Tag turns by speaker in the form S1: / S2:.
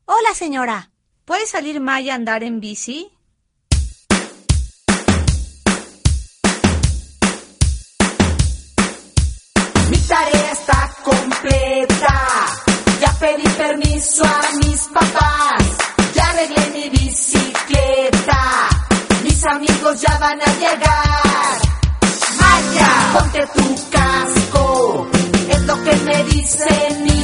S1: Hola, señora. ¿Puede salir Maya a andar en bici?
S2: Mi tarea está completa. Ya pedí permiso a mis papás. Ya arreglé mi bicicleta. Mis amigos ya van a llegar. Maya, ponte tu casco. Es lo que me dice mi